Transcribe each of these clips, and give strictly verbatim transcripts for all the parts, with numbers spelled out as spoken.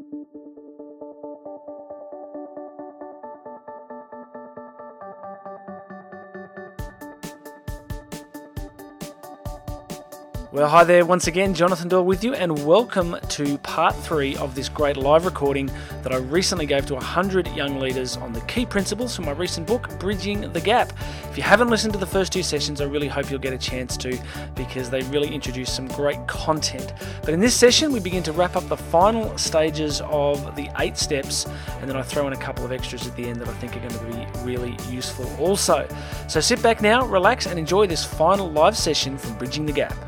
Well, hi there once again, Jonathan Doyle with you, and welcome to part three of this great live recording that I recently gave to one hundred young leaders on the key principles from my recent book, Bridging the Gap. If you haven't listened to the first two sessions, I really hope you'll get a chance to, because they really introduce some great content. But in this session, we begin to wrap up the final stages of the eight steps, and then I throw in a couple of extras at the end that I think are going to be really useful also. So sit back now, relax, and enjoy this final live session from Bridging the Gap.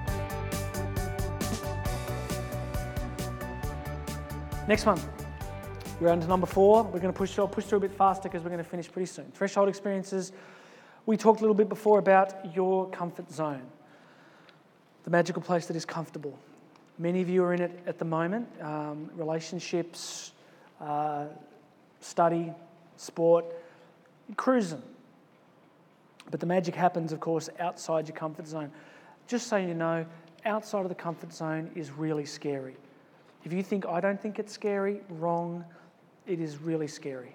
Next one, we're on to number four. We're going to push, I'll push through a bit faster because we're going to finish pretty soon. Threshold experiences. We talked a little bit before about your comfort zone, the magical place that is comfortable. Many of you are in it at the moment. Um, relationships, uh, study, sport, cruising. But the magic happens, of course, outside your comfort zone. Just so you know, outside of the comfort zone is really scary. If you think, I don't think it's scary, wrong. It is really scary.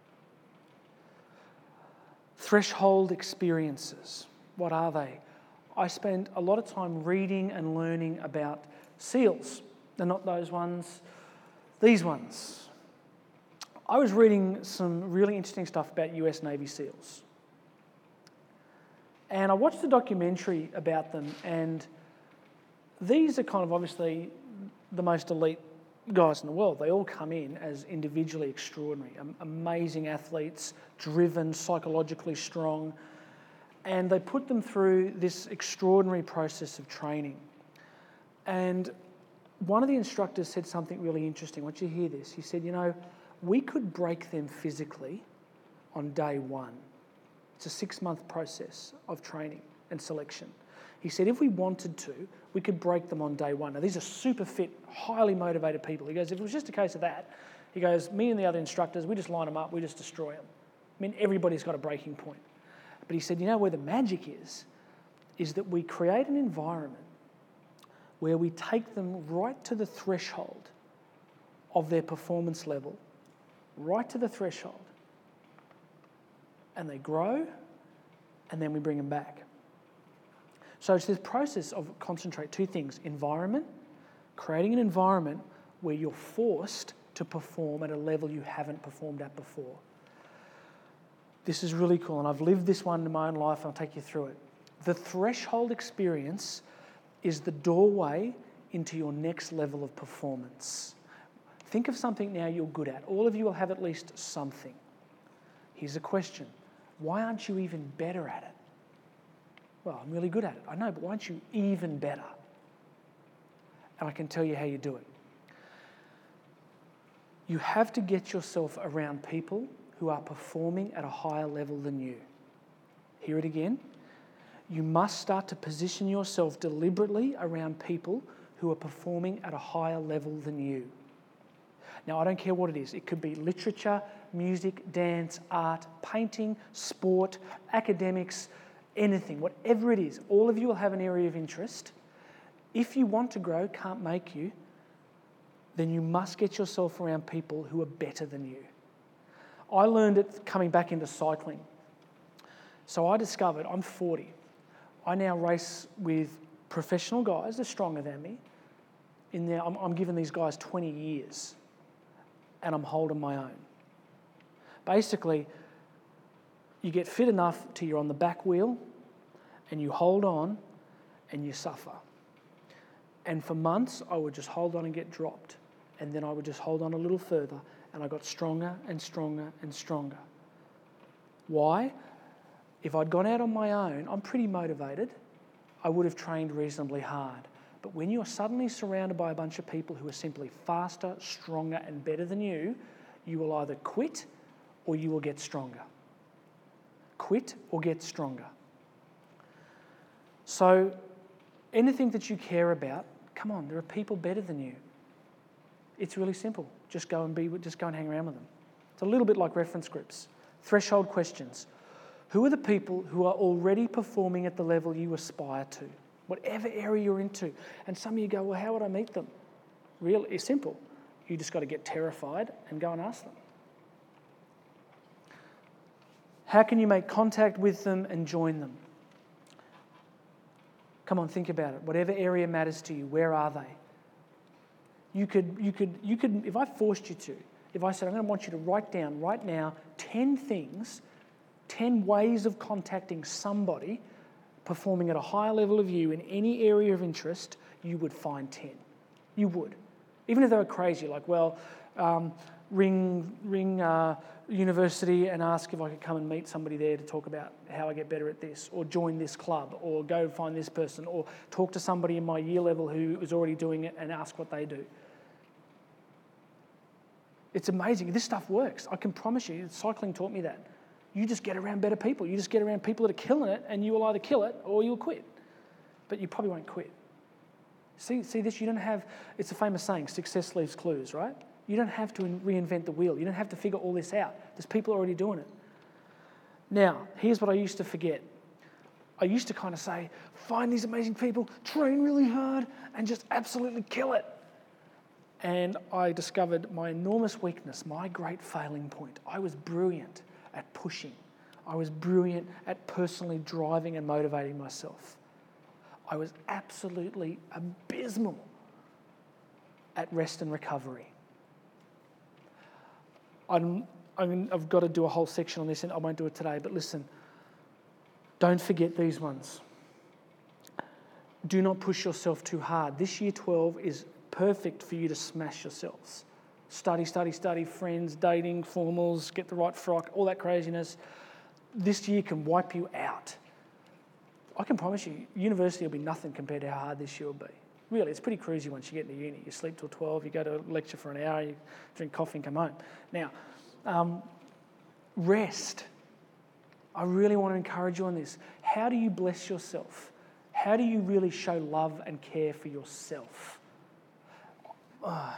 Threshold experiences. What are they? I spend a lot of time reading and learning about SEALs. They're not those ones, these ones. I was reading some really interesting stuff about U S Navy SEALs. And I watched a documentary about them, and these are kind of obviously the most elite guys in the world. They all come in as individually extraordinary, amazing athletes, driven, psychologically strong, and they put them through this extraordinary process of training. And one of the instructors said something really interesting. I want you to hear this. He said, you know, we could break them physically on day one. It's a six-month process of training and selection. He said, if we wanted to, we could break them on day one. Now, these are super fit, highly motivated people. He goes, if it was just a case of that, he goes, me and the other instructors, we just line them up, we just destroy them. I mean, everybody's got a breaking point. But he said, you know where the magic is, is that we create an environment where we take them right to the threshold of their performance level, right to the threshold, and they grow, and then we bring them back. So it's this process of concentrate, two things, environment, creating an environment where you're forced to perform at a level you haven't performed at before. This is really cool, and I've lived this one in my own life, and I'll take you through it. The threshold experience is the doorway into your next level of performance. Think of something now you're good at. All of you will have at least something. Here's a question. Why aren't you even better at it? Well, I'm really good at it. I know, but why aren't you even better? And I can tell you how you do it. You have to get yourself around people who are performing at a higher level than you. Hear it again. You must start to position yourself deliberately around people who are performing at a higher level than you. Now, I don't care what it is. It could be literature, music, dance, art, painting, sport, academics, anything, whatever it is. All of you will have an area of interest. If you want to grow, can't make you, then you must get yourself around people who are better than you. I learned it coming back into cycling. So I discovered, I'm forty. I now race with professional guys, they're stronger than me. In there, I'm, I'm giving these guys twenty years, and I'm holding my own. Basically, you get fit enough till you're on the back wheel, and you hold on, and you suffer. And for months, I would just hold on and get dropped. And then I would just hold on a little further, and I got stronger and stronger and stronger. Why? If I'd gone out on my own, I'm pretty motivated, I would have trained reasonably hard. But when you're suddenly surrounded by a bunch of people who are simply faster, stronger, and better than you, you will either quit or you will get stronger. Quit or get stronger. So anything that you care about, come on, there are people better than you. It's really simple. Just go and be, just go and hang around with them. It's a little bit like reference groups. Threshold questions. Who are the people who are already performing at the level you aspire to? Whatever area you're into. And some of you go, well, how would I meet them? Really, it's simple. You just got to get terrified and go and ask them. How can you make contact with them and join them? Come on, think about it. Whatever area matters to you, where are they? You could, you could, you could, if I forced you to, if I said, I'm going to want you to write down right now ten things, ten ways of contacting somebody performing at a higher level of you in any area of interest, you would find ten. You would. Even if they were crazy, like, well, um, ring ring uh, university and ask if I could come and meet somebody there to talk about how I get better at this, or join this club, or go find this person, or talk to somebody in my year level who is already doing it and ask what they do. It's amazing. This stuff works. I can promise you, cycling taught me that. You just get around better people. You just get around people that are killing it, and you will either kill it or you'll quit. But you probably won't quit. See, see this? You don't have, it's a famous saying, success leaves clues, right? You don't have to reinvent the wheel. You don't have to figure all this out. There's people already doing it. Now, here's what I used to forget. I used to kind of say, find these amazing people, train really hard, and just absolutely kill it. And I discovered my enormous weakness, my great failing point. I was brilliant at pushing. I was brilliant at personally driving and motivating myself. I was absolutely abysmal at rest and recovery. I'm, I'm, I've got to do a whole section on this, and I won't do it today, but listen, don't forget these ones. Do not push yourself too hard. This year twelve is perfect for you to smash yourselves. Study, study, study, friends, dating, formals, get the right frock, all that craziness. This year can wipe you out. I can promise you, university will be nothing compared to how hard this year will be. Really, it's pretty cruisy once you get into uni. You sleep till twelve, you go to a lecture for an hour, you drink coffee and come home. Now, um, rest. I really want to encourage you on this. How do you bless yourself? How do you really show love and care for yourself? Uh,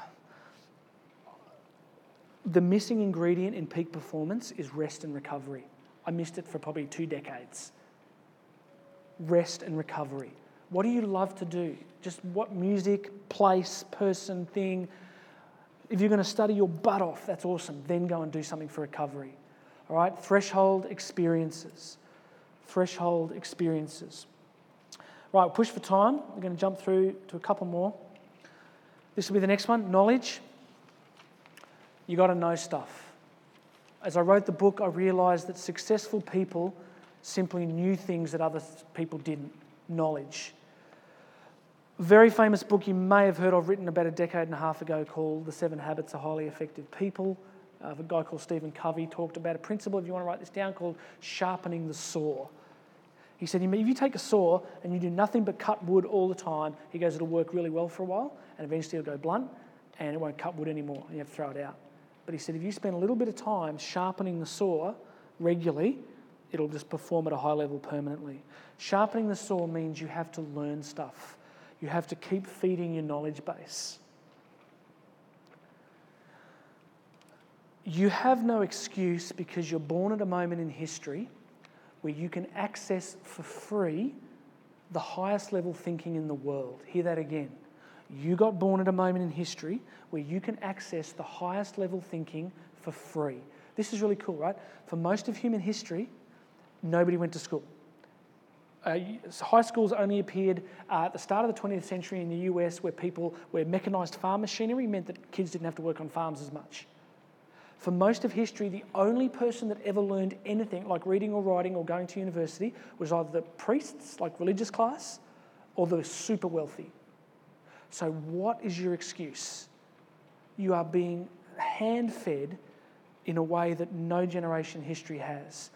the missing ingredient in peak performance is rest and recovery. I missed it for probably two decades. Rest and recovery. What do you love to do? Just what music, place, person, thing. If you're going to study your butt off, that's awesome. Then go and do something for recovery. All right? Threshold experiences. Threshold experiences. Right, we'll push for time. We're going to jump through to a couple more. This will be the next one. Knowledge. You got to know stuff. As I wrote the book, I realised that successful people simply knew things that other people didn't. Knowledge. Very famous book you may have heard of, written about a decade and a half ago, called The Seven Habits of Highly Effective People. Uh, a guy called Stephen Covey talked about a principle, if you want to write this down, called sharpening the saw. He said, if you take a saw and you do nothing but cut wood all the time, he goes, it'll work really well for a while, and eventually it'll go blunt, and it won't cut wood anymore, and you have to throw it out. But he said, if you spend a little bit of time sharpening the saw regularly, it'll just perform at a high level permanently. Sharpening the saw means you have to learn stuff. You have to keep feeding your knowledge base. You have no excuse because you're born at a moment in history where you can access for free the highest level thinking in the world. Hear that again. You got born at a moment in history where you can access the highest level thinking for free. This is really cool, right? For most of human history, nobody went to school. Uh, high schools only appeared uh, at the start of the twentieth century in the U S, where people, where mechanised farm machinery meant that kids didn't have to work on farms as much. For most of history, the only person that ever learned anything like reading or writing or going to university was either the priests, like religious class, or the super wealthy. So what is your excuse? You are being hand-fed in a way that no generation in history has.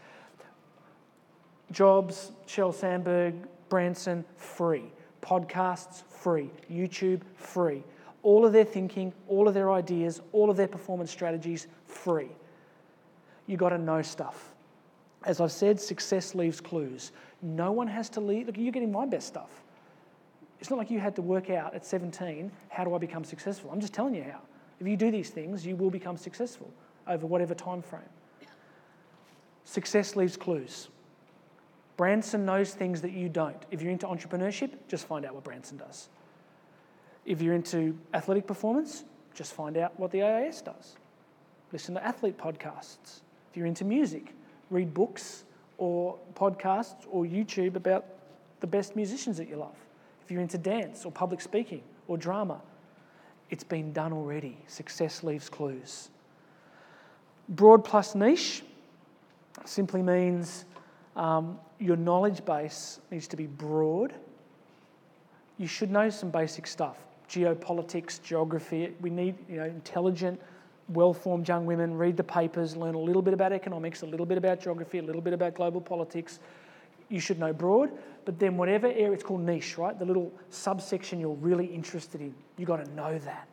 Jobs, Sheryl Sandberg, Branson, free. Podcasts, free. YouTube, free. All of their thinking, all of their ideas, all of their performance strategies, free. You got to know stuff. As I've said, success leaves clues. No one has to leave. Look, you're getting my best stuff. It's not like you had to work out at seventeen, how do I become successful? I'm just telling you how. If you do these things, you will become successful over whatever time frame. Success leaves clues. Branson knows things that you don't. If you're into entrepreneurship, just find out what Branson does. If you're into athletic performance, just find out what the A I S does. Listen to athlete podcasts. If you're into music, read books or podcasts or YouTube about the best musicians that you love. If you're into dance or public speaking or drama, it's been done already. Success leaves clues. Broad plus niche simply means um, your knowledge base needs to be broad. You should know some basic stuff. Geopolitics, geography. We need, you know, intelligent, well-formed young women, read the papers, learn a little bit about economics, a little bit about geography, a little bit about global politics. You should know broad, but then whatever area, it's called niche, right? The little subsection you're really interested in, you've got to know that.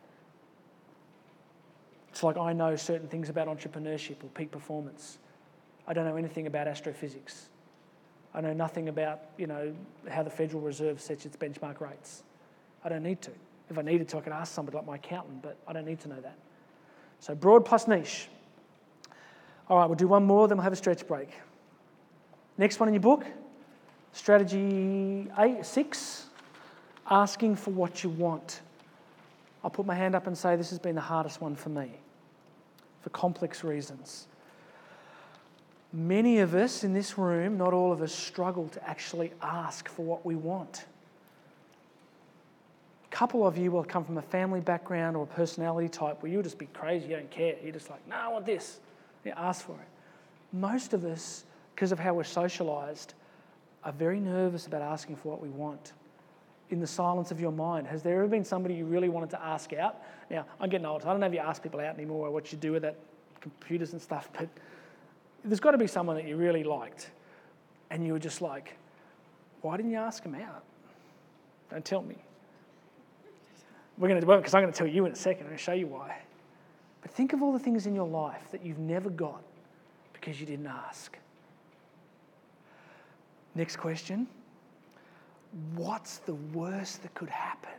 It's like I know certain things about entrepreneurship or peak performance. I don't know anything about astrophysics. I know nothing about, you know, how the Federal Reserve sets its benchmark rates. I don't need to. If I needed to, I could ask somebody like my accountant, but I don't need to know that. So broad plus niche. All right, we'll do one more, then we'll have a stretch break. Next one in your book, strategy eight, six, asking for what you want. I'll put my hand up and say this has been the hardest one for me, for complex reasons. Many of us in this room, not all of us, struggle to actually ask for what we want. A couple of you will come from a family background or a personality type where you'll just be crazy, you don't care. You're just like, no, I want this. You ask for it. Most of us, because of how we're socialised, are very nervous about asking for what we want. In the silence of your mind, has there ever been somebody you really wanted to ask out? Now, I'm getting old, so I don't know if you ask people out anymore or what you do with that computers and stuff, but there's got to be someone that you really liked and you were just like, why didn't you ask them out? Don't tell me. We're going to do it because I'm going to tell you in a second. I'm going to show you why. But think of all the things in your life that you've never got because you didn't ask. Next question. What's the worst that could happen?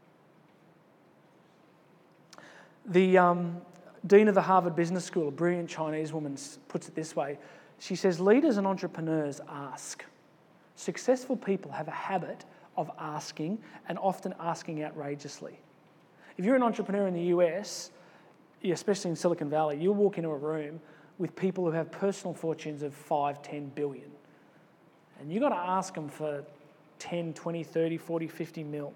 The um, dean of the Harvard Business School, a brilliant Chinese woman, puts it this way. She says, leaders and entrepreneurs ask. Successful people have a habit of asking and often asking outrageously. If you're an entrepreneur in the U S, especially in Silicon Valley, you'll walk into a room with people who have personal fortunes of five, ten billion. And you've got to ask them for ten, twenty, thirty, forty, fifty mil.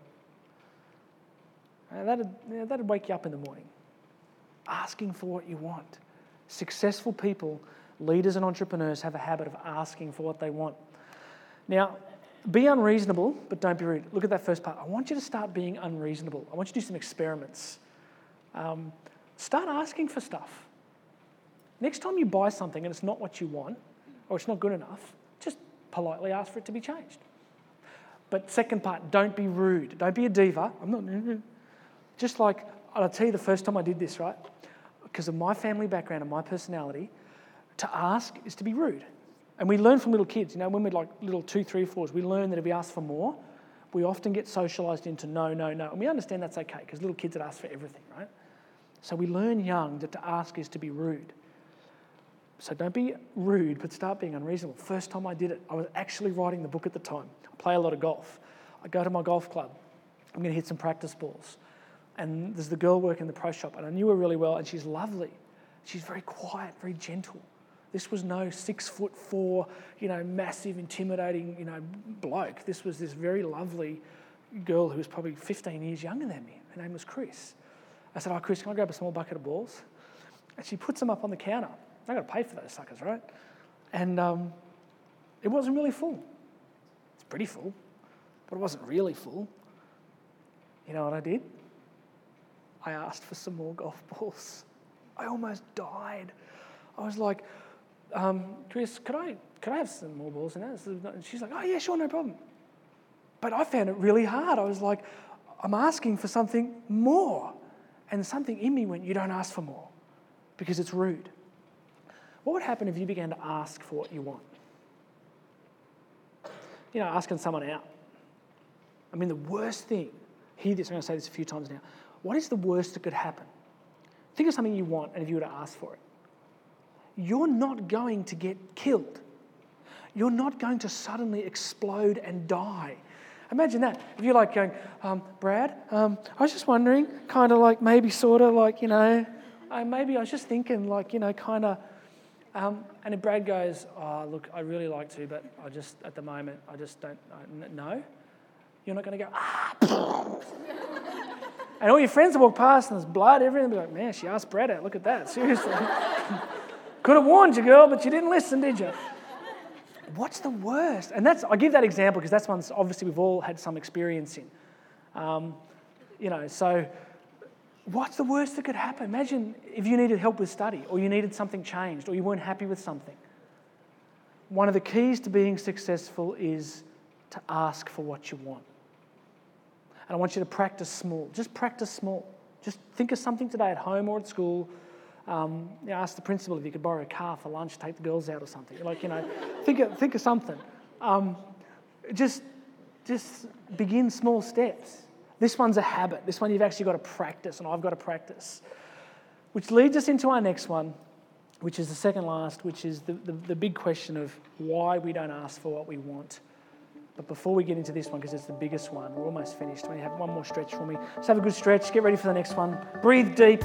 And that'd, yeah, that'd wake you up in the morning. Asking for what you want. Successful people, leaders and entrepreneurs have a habit of asking for what they want. Now, be unreasonable, but don't be rude. Look at that first part. I want you to start being unreasonable. I want you to do some experiments. Um, start asking for stuff. Next time you buy something and it's not what you want, or it's not good enough, just politely ask for it to be changed. But second part, don't be rude. Don't be a diva. I'm not. Just like, I'll tell you the first time I did this, right? Because of my family background and my personality, to ask is to be rude. And we learn from little kids, you know, when we're like little two, three, fours, we learn that if we ask for more, we often get socialised into no, no, no. And we understand that's okay, because little kids that ask for everything, right? So we learn young that to ask is to be rude. So don't be rude, but start being unreasonable. First time I did it, I was actually writing the book at the time. I play a lot of golf. I go to my golf club. I'm going to hit some practice balls. And there's the girl working in the pro shop, and I knew her really well, and she's lovely. She's very quiet, very gentle. This was no six foot four, you know, massive, intimidating, you know, bloke. This was this very lovely girl who was probably fifteen years younger than me. Her name was Chris. I said, oh, Chris, can I grab a small bucket of balls? And she puts them up on the counter. I got to pay for those suckers, right? And um, it wasn't really full. It's pretty full, but it wasn't really full. You know what I did? I asked for some more golf balls. I almost died. I was like, um, Chris, could I could I have some more balls in that? And she's like, oh yeah, sure, no problem. But I found it really hard. I was like, I'm asking for something more. And something in me went, you don't ask for more because it's rude. What would happen if you began to ask for what you want? You know, asking someone out. I mean, the worst thing, hear this, I'm going to say this a few times now. What is the worst that could happen? Think of something you want, and if you were to ask for it, you're not going to get killed. You're not going to suddenly explode and die. Imagine that. If you're like going, um, Brad, um, I was just wondering, kind of like maybe sort of like, you know, uh, maybe I was just thinking like, you know, kind of, um, and if Brad goes, oh, look, I really like to, but I just, at the moment, I just don't uh, know. You're not going to go, ah, and all your friends will walk past and there's blood, everything. They'll be like, man, she asked Brad out. Look at that. Seriously. Could have warned you, girl, but you didn't listen, did you? What's the worst? And that's, I give that example because that's one obviously we've all had some experience in. Um, you know, so what's the worst that could happen? Imagine if you needed help with study or you needed something changed or you weren't happy with something. One of the keys to being successful is to ask for what you want. And I want you to practice small. Just practice small. Just think of something today at home or at school. Um, you know, ask the principal if you could borrow a car for lunch, take the girls out or something. Like, you know, think of, think of something. Um, just, just begin small steps. This one's a habit. This one you've actually got to practice, and I've got to practice. Which leads us into our next one, which is the second last, which is the, the, the big question of why we don't ask for what we want. But before we get into this one, because it's the biggest one, we're almost finished. When you have one more stretch for me, just have a good stretch. Get ready for the next one. Breathe deep.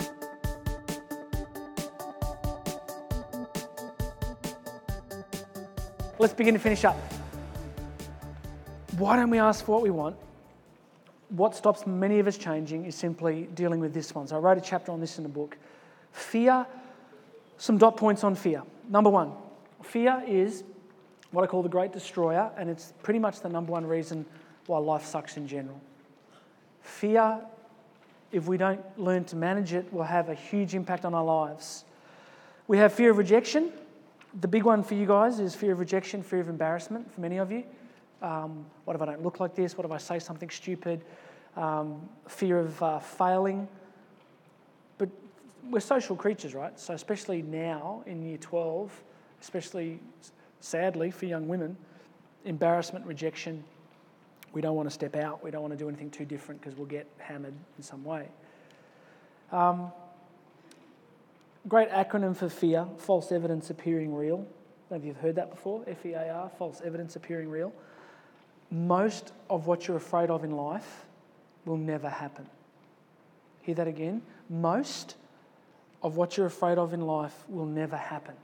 Let's begin to finish up. Why don't we ask for what we want? What stops many of us changing is simply dealing with this one. So I wrote a chapter on this in the book. Fear, some dot points on fear. Number one, fear is what I call the great destroyer, and it's pretty much the number one reason why life sucks in general. Fear, if we don't learn to manage it, will have a huge impact on our lives. We have fear of rejection. The big one for you guys is fear of rejection, fear of embarrassment for many of you. Um, what if I don't look like this? What if I say something stupid? Um, fear of uh, failing. But we're social creatures, right? So especially now in year twelve, especially sadly for young women, embarrassment, rejection, we don't want to step out. We don't want to do anything too different because we'll get hammered in some way. Um, great acronym for fear, false evidence appearing real. I don't know if you've heard that before, F E A R, false evidence appearing real. Most of what you're afraid of in life will never happen. Hear that again? Most of what you're afraid of in life will never happen.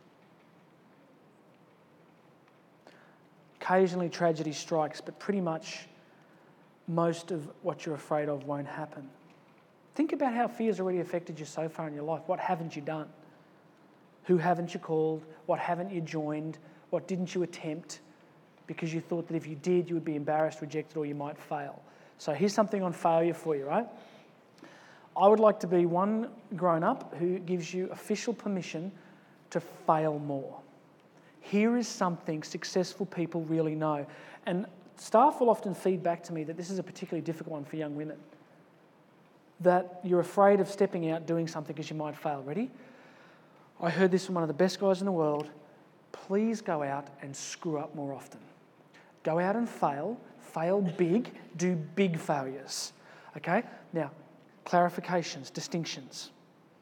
Occasionally tragedy strikes, but pretty much most of what you're afraid of won't happen. Think about how fear's already affected you so far in your life. What haven't you done? Who haven't you called? What haven't you joined? What didn't you attempt? Because you thought that if you did, you would be embarrassed, rejected, or you might fail. So here's something on failure for you, right? I would like to be one grown-up who gives you official permission to fail more. Here is something successful people really know. And staff will often feed back to me that this is a particularly difficult one for young women. That you're afraid of stepping out doing something because you might fail. Ready? I heard this from one of the best guys in the world. Please go out and screw up more often. Go out and fail. Fail big. Do big failures. Okay? Now, clarifications, distinctions.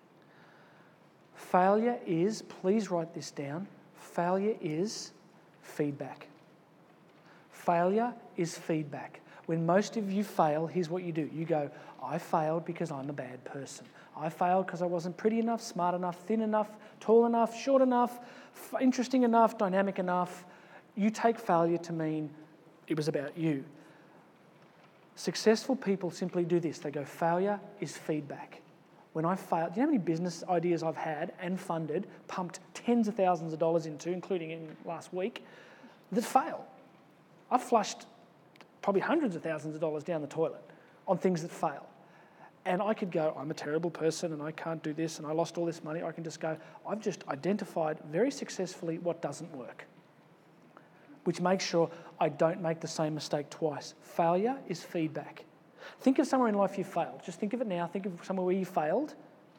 Failure is, please write this down, failure is feedback. Failure is feedback. When most of you fail, here's what you do. You go, I failed because I'm a bad person. I failed because I wasn't pretty enough, smart enough, thin enough, tall enough, short enough, f- interesting enough, dynamic enough. You take failure to mean it was about you. Successful people simply do this. They go, failure is feedback. When I failed, do you know how many business ideas I've had and funded, pumped tens of thousands of dollars into, including in last week, that fail? I've flushed probably hundreds of thousands of dollars down the toilet on things that fail. And I could go, I'm a terrible person and I can't do this and I lost all this money. I can just go, I've just identified very successfully what doesn't work, which makes sure I don't make the same mistake twice. Failure is feedback. Think of somewhere in life you failed. Just think of it now. Think of somewhere where you failed.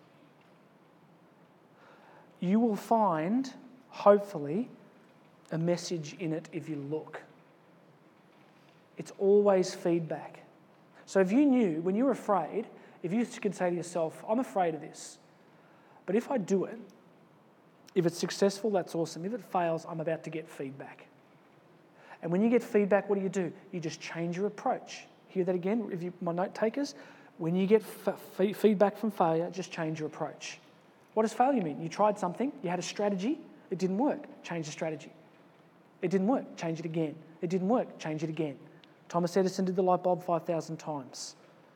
You will find, hopefully, a message in it if you look. It's always feedback. So if you knew, when you're afraid, if you could say to yourself, I'm afraid of this, but if I do it, if it's successful, that's awesome. If it fails, I'm about to get feedback. And when you get feedback, what do you do? You just change your approach. Hear that again, if you, my note takers? When you get f- f- feedback from failure, just change your approach. What does failure mean? You tried something, you had a strategy, it didn't work, change the strategy. It didn't work, change it again. It didn't work, change it again. Thomas Edison did the light bulb five thousand times.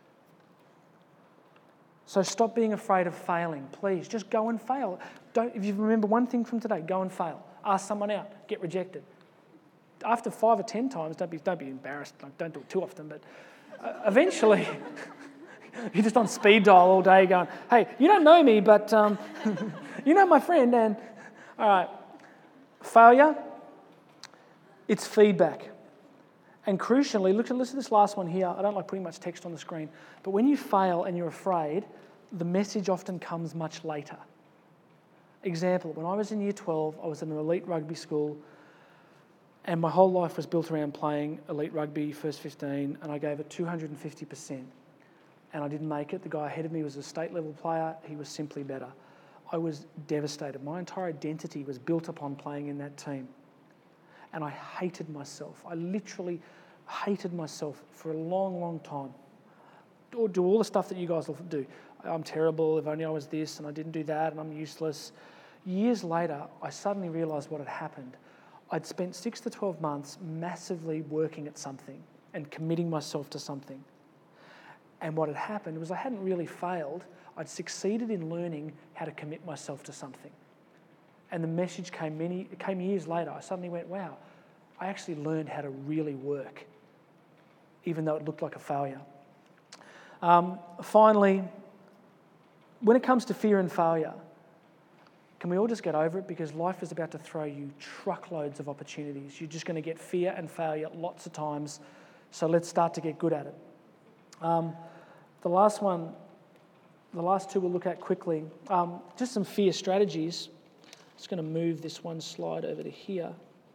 So stop being afraid of failing, please. Just go and fail. Don't, if you remember one thing from today, go and fail. Ask someone out, get rejected. After five or ten times, don't be, don't be embarrassed. Like, don't do it too often, but uh, eventually you're just on speed dial all day going, hey, you don't know me, but um, you know my friend. And all right, failure, it's feedback. And crucially, look at, listen to this last one here. I don't like putting much text on the screen, but when you fail and you're afraid, the message often comes much later. Example, when I was in year twelve, I was in an elite rugby school, and my whole life was built around playing elite rugby, first fifteen, and I gave it two hundred fifty percent. And I didn't make it. The guy ahead of me was a state level player. He was simply better. I was devastated. My entire identity was built upon playing in that team. And I hated myself. I literally hated myself for a long, long time. Or do all the stuff that you guys will do. I'm terrible, if only I was this, and I didn't do that, and I'm useless. Years later, I suddenly realised what had happened. I'd spent six to twelve months massively working at something and committing myself to something. And what had happened was I hadn't really failed. I'd succeeded in learning how to commit myself to something. And the message came many, it came years later. I suddenly went, wow, I actually learned how to really work, even though it looked like a failure. Um, finally, when it comes to fear and failure, can we all just get over it? Because life is about to throw you truckloads of opportunities. You're just going to get fear and failure lots of times. So let's start to get good at it. Um, the last one, the last two we'll look at quickly. Um, just some fear strategies. Just going to move this one slide over to here.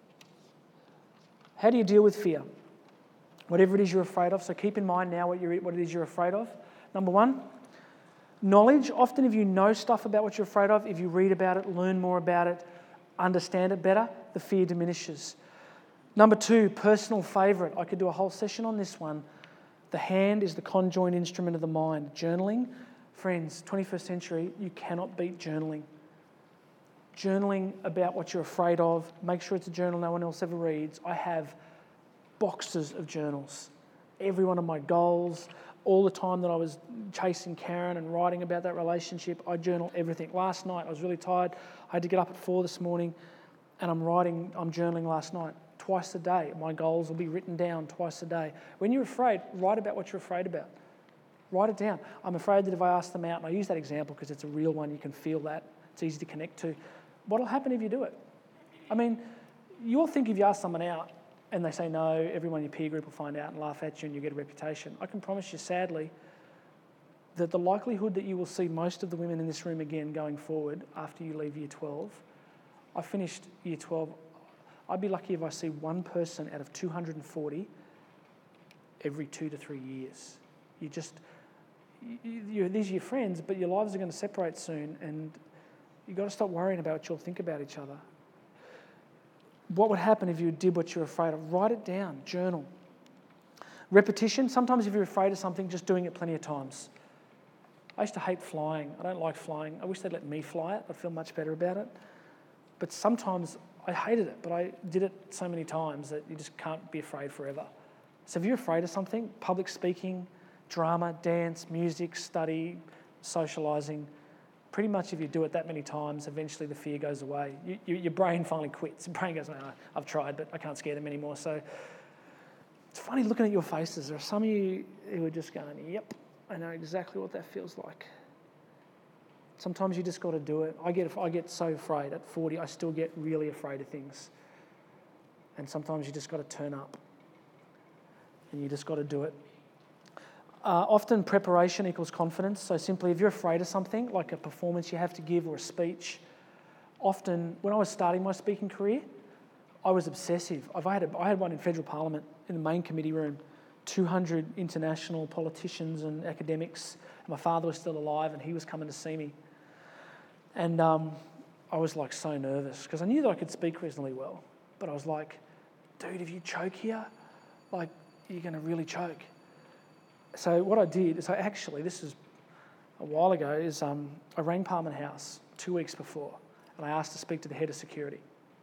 How do you deal with fear? Whatever it is you're afraid of. So keep in mind now what, you're, what it is you're afraid of. Number one, knowledge. Often if you know stuff about what you're afraid of, if you read about it, learn more about it, understand it better, the fear diminishes. Number two, personal favourite. I could do a whole session on this one. The hand is the conjoined instrument of the mind. Journaling. Friends, twenty-first century, you cannot beat journaling. Journaling about what you're afraid of. Make sure it's a journal no one else ever reads. I have boxes of journals. Every one of my goals, all the time that I was chasing Karen and writing about that relationship, I journal everything. Last night, I was really tired. I had to get up at four this morning, and I'm writing, I'm journaling last night. Twice a day. My goals will be written down twice a day. When you're afraid, write about what you're afraid about. Write it down. I'm afraid that if I ask them out, and I use that example because it's a real one, you can feel that. It's easy to connect to. What will happen if you do it? I mean, you'll think if you ask someone out and they say no, everyone in your peer group will find out and laugh at you and you get a reputation. I can promise you, sadly, that the likelihood that you will see most of the women in this room again going forward after you leave year twelve, I finished year twelve, I'd be lucky if I see one person out of two hundred forty every two to three years. You just, you, you, these are your friends, but your lives are going to separate soon, and you've got to stop worrying about what you'll think about each other. What would happen if you did what you're afraid of? Write it down, journal. Repetition. Sometimes if you're afraid of something, just doing it plenty of times. I used to hate flying. I don't like flying. I wish they'd let me fly it. I'd feel much better about it. But sometimes I hated it, but I did it so many times that you just can't be afraid forever. So if you're afraid of something, public speaking, drama, dance, music, study, socialising, pretty much if you do it that many times, eventually the fear goes away. You, you, your brain finally quits. Your brain goes, no, I've tried, but I can't scare them anymore. So it's funny looking at your faces. There are some of you who are just going, yep, I know exactly what that feels like. Sometimes you just got to do it. I get I get so afraid. At forty, I still get really afraid of things. And sometimes you just got to turn up. And you just got to do it. Uh, often preparation equals confidence. So simply, if you're afraid of something, like a performance you have to give or a speech, often, when I was starting my speaking career, I was obsessive. I've, I, had a, I had one in federal parliament in the main committee room, two hundred international politicians and academics. And my father was still alive and he was coming to see me. And um, I was like so nervous because I knew that I could speak reasonably well. But I was like, dude, if you choke here, like, you're going to really choke. So what I did is I actually, this is a while ago, is um, I rang Parliament House two weeks before, and I asked to speak to the head of security.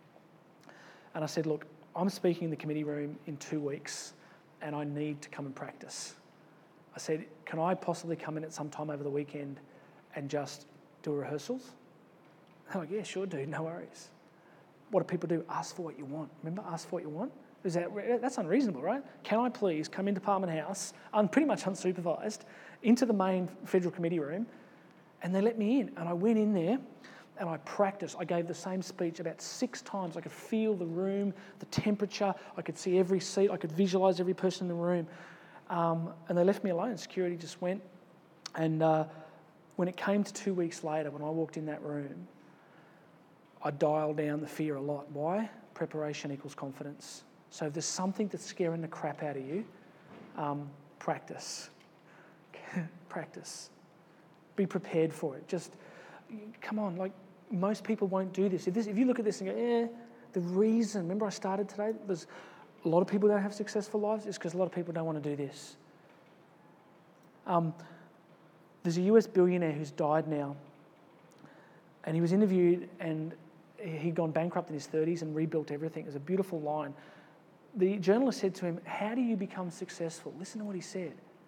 And I said, look, I'm speaking in the committee room in two weeks, and I need to come and practice. I said, can I possibly come in at some time over the weekend and just do rehearsals? They're like, yeah, sure, dude, no worries. What do people do? Ask for what you want. Remember, ask for what you want? Is that, that's unreasonable, right? Can I please come into Parliament House, I'm pretty much unsupervised, into the main federal committee room, and they let me in. And I went in there and I practiced. I gave the same speech about six times. I could feel the room, the temperature. I could see every seat. I could visualise every person in the room. Um, and they left me alone. Security just went. And uh, when it came to two weeks later, when I walked in that room, I dialed down the fear a lot. Why? Preparation equals confidence. So if there's something that's scaring the crap out of you, um, practice. Practice. Be prepared for it. Just, come on, like, most people won't do this. If, this. if you look at this and go, eh, the reason, remember I started today, there's a lot of people don't have successful lives, is because a lot of people don't want to do this. Um, there's a U S billionaire who's died now, and he was interviewed, and he'd gone bankrupt in his thirties and rebuilt everything. It was a beautiful line. The journalist said to him, how do you become successful? Listen to what he said.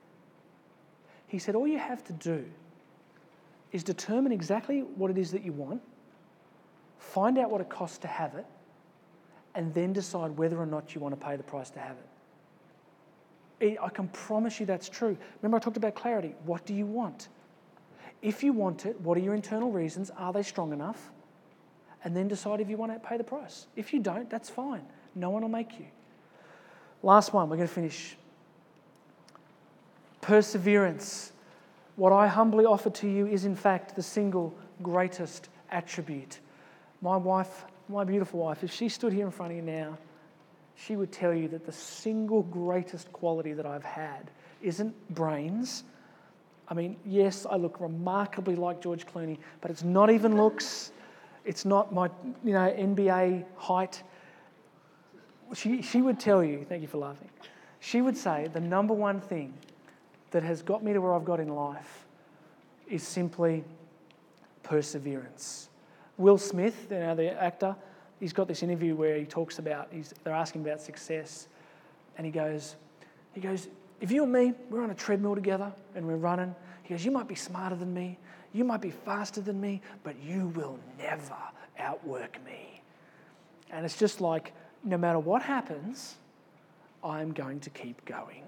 He said, all you have to do is determine exactly what it is that you want, find out what it costs to have it, and then decide whether or not you want to pay the price to have it. it. I can promise you that's true. Remember I talked about clarity. What do you want? If you want it, what are your internal reasons? Are they strong enough? And then decide if you want to pay the price. If you don't, that's fine. No one will make you. Last one, we're going to finish. Perseverance. What I humbly offer to you is in fact the single greatest attribute. My wife, my beautiful wife, if she stood here in front of you now, she would tell you that the single greatest quality that I've had isn't brains. I mean, yes, I look remarkably like George Clooney, but it's not even looks. It's not my, you know, N B A height. She, she would tell you, thank you for laughing, she would say the number one thing that has got me to where I've got in life is simply perseverance. Will Smith, you know, the actor, he's got this interview where he talks about, he's, they're asking about success, and he goes, he goes, if you and me, we're on a treadmill together and we're running, he goes, you might be smarter than me, you might be faster than me, but you will never outwork me. And it's just like, no matter what happens, I'm going to keep going.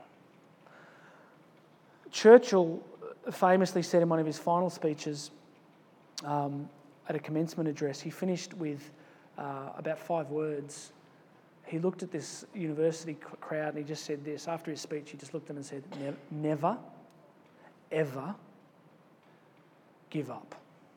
Churchill famously said in one of his final speeches um, at a commencement address, he finished with uh, about five words. He looked at this university crowd and he just said this. After his speech, he just looked at them and said, never, ever give up.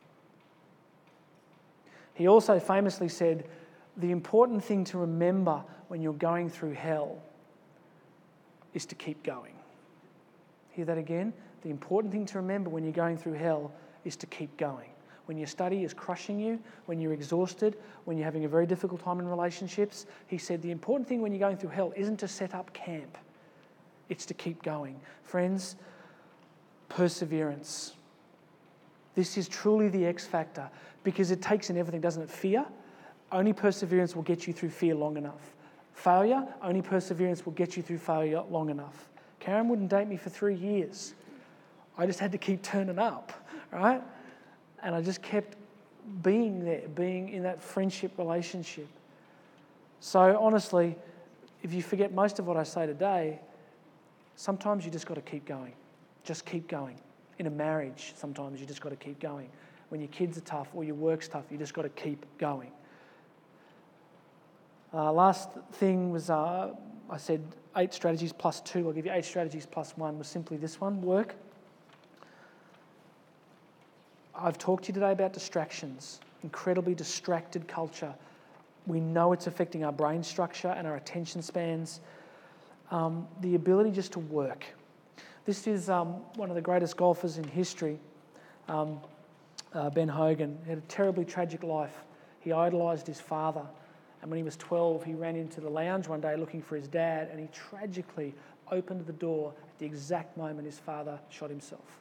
He also famously said, the important thing to remember when you're going through hell is to keep going. Hear that again? The important thing to remember when you're going through hell is to keep going. When your study is crushing you, when you're exhausted, when you're having a very difficult time in relationships, he said the important thing when you're going through hell isn't to set up camp. It's to keep going. Friends, perseverance. This is truly the X factor because it takes in everything, doesn't it? Fear. Only perseverance will get you through fear long enough. Failure. Only perseverance will get you through failure long enough. Karen wouldn't date me for three years. I just had to keep turning up, right? And I just kept being there, being in that friendship relationship. So honestly, if you forget most of what I say today, sometimes you just got to keep going. Just keep going. In a marriage, sometimes you just got to keep going. When your kids are tough or your work's tough, you just got to keep going. Uh, last thing was, uh, I said eight strategies plus two. I'll give you eight strategies plus one was simply this one, work. I've talked to you today about distractions, incredibly distracted culture. We know it's affecting our brain structure and our attention spans. Um, the ability just to work. This is um, one of the greatest golfers in history, um, uh, Ben Hogan. He had a terribly tragic life. He idolised his father, And when he was twelve, he ran into the lounge one day looking for his dad, and he tragically opened the door at the exact moment his father shot himself.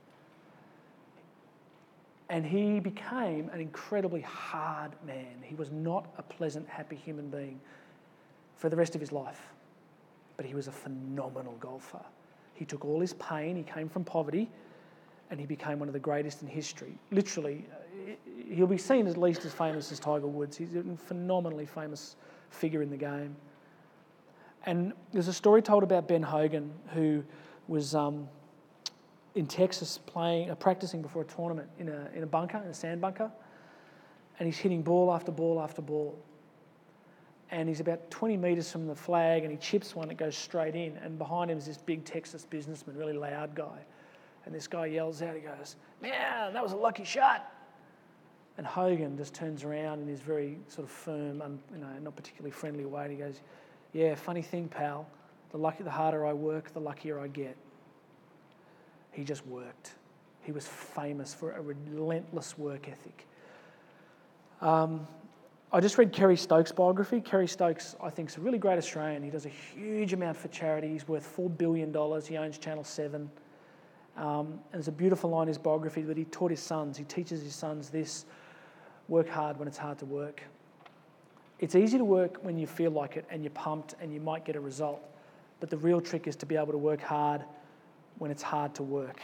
And he became an incredibly hard man. He was not a pleasant, happy human being for the rest of his life. But he was a phenomenal golfer. He took all his pain, he came from poverty, and he became one of the greatest in history. Literally, he'll be seen at least as famous as Tiger Woods. He's a phenomenally famous figure in the game. And there's a story told about Ben Hogan, who was um, in Texas playing, uh, practicing before a tournament in a in a bunker, in a sand bunker, and he's hitting ball after ball after ball. And he's about twenty metres from the flag, and he chips one that goes straight in, and behind him is this big Texas businessman, really loud guy. And this guy yells out, he goes, "Man, that was a lucky shot." And Hogan just turns around in his very sort of firm, un, you know, not particularly friendly way, and he goes, "Yeah, funny thing, pal. The lucky, the harder I work, the luckier I get." He just worked. He was famous for a relentless work ethic. Um, I just read Kerry Stokes' biography. Kerry Stokes, I think, is a really great Australian. He does a huge amount for charity. He's worth four billion dollars. He owns Channel seven. Um, and there's a beautiful line in his biography that he taught his sons. He teaches his sons this: work hard when it's hard to work. It's easy to work when you feel like it and you're pumped and you might get a result. But the real trick is to be able to work hard when it's hard to work.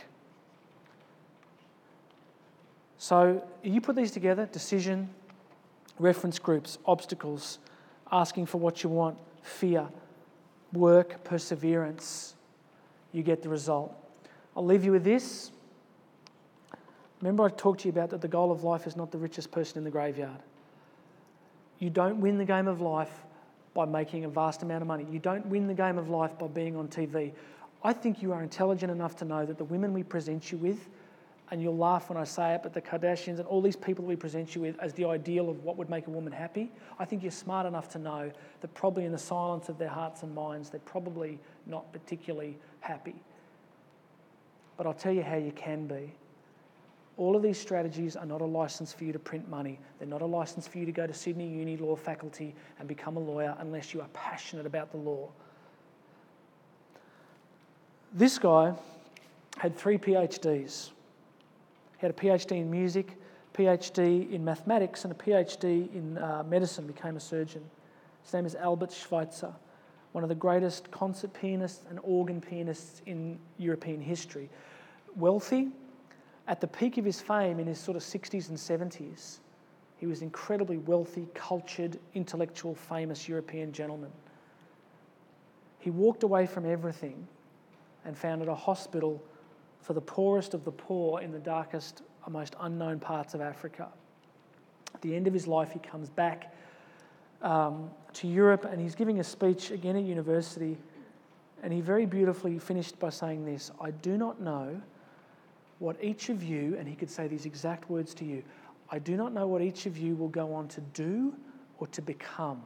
So you put these together: decision, reference groups, obstacles, asking for what you want, fear, work, perseverance. You get the result. I'll leave you with this. Remember I talked to you about that the goal of life is not the richest person in the graveyard. You don't win the game of life by making a vast amount of money. You don't win the game of life by being on T V. I think you are intelligent enough to know that the women we present you with, and you'll laugh when I say it, but the Kardashians and all these people we present you with as the ideal of what would make a woman happy, I think you're smart enough to know that probably in the silence of their hearts and minds, they're probably not particularly happy. But I'll tell you how you can be. All of these strategies are not a license for you to print money. They're not a license for you to go to Sydney Uni Law Faculty and become a lawyer unless you are passionate about the law. This guy had three PhDs. He had a PhD in music, PhD in mathematics, and a PhD in uh, medicine, became a surgeon. His name is Albert Schweitzer, one of the greatest concert pianists and organ pianists in European history. Wealthy. At the peak of his fame in his sort of sixties and seventies, he was incredibly wealthy, cultured, intellectual, famous European gentleman. He walked away from everything and founded a hospital for the poorest of the poor in the darkest, most unknown parts of Africa. At the end of his life, he comes back um, to Europe, and he's giving a speech again at university, and he very beautifully finished by saying this: "I do not know what each of you," and he could say these exact words to you, "I do not know what each of you will go on to do or to become.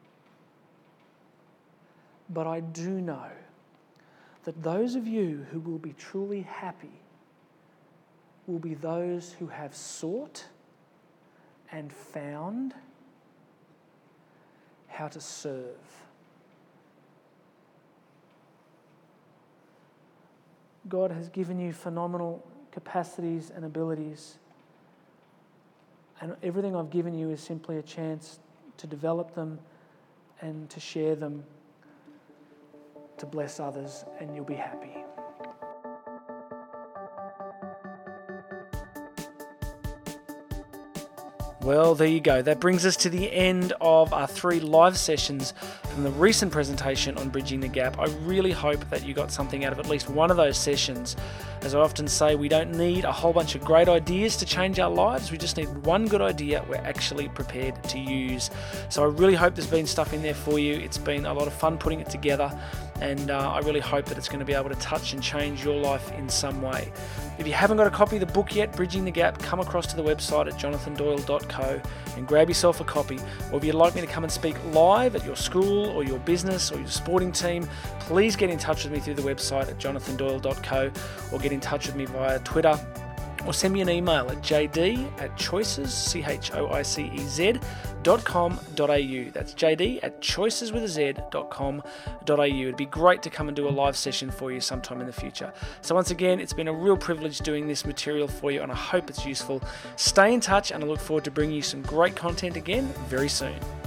But I do know that those of you who will be truly happy will be those who have sought and found how to serve." God has given you phenomenal capacities and abilities, and everything I've given you is simply a chance to develop them and to share them, to bless others, and you'll be happy. Well, there you go. That brings us to the end of our three live sessions from the recent presentation on Bridging the Gap. I really hope that you got something out of at least one of those sessions. As I often say, we don't need a whole bunch of great ideas to change our lives. We just need one good idea we're actually prepared to use. So I really hope there's been stuff in there for you. It's been a lot of fun putting it together, and uh, I really hope that it's going to be able to touch and change your life in some way. If you haven't got a copy of the book yet, Bridging the Gap, come across to the website at jonathan doyle dot co and grab yourself a copy. Or if you'd like me to come and speak live at your school or your business or your sporting team, please get in touch with me through the website at jonathan doyle dot co, or get in touch with me via Twitter or send me an email at jd at choices, C H O I C E Z, dot com dot a u. That's jd at choices with a z dot com dot a u. It'd be great to come and do a live session for you sometime in the future. So once again, it's been a real privilege doing this material for you, and I hope it's useful. Stay in touch, and I look forward to bringing you some great content again very soon.